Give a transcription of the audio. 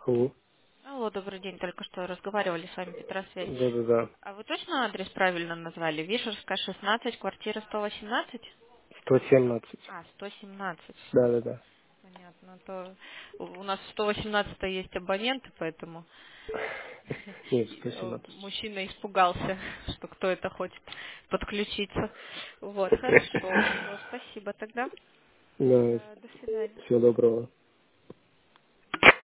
Алло. Алло, добрый день. Только что разговаривали с вами, Петросвязь. Да-да-да. А вы точно адрес правильно назвали? Вишерская, 16, квартира 118? 117. 117. Да-да-да. Понятно. То у нас в 118 есть абоненты, поэтому Нет, 117. мужчина испугался, что кто это хочет подключиться. Вот, хорошо. Все, спасибо тогда. Да, До свидания. всего доброго.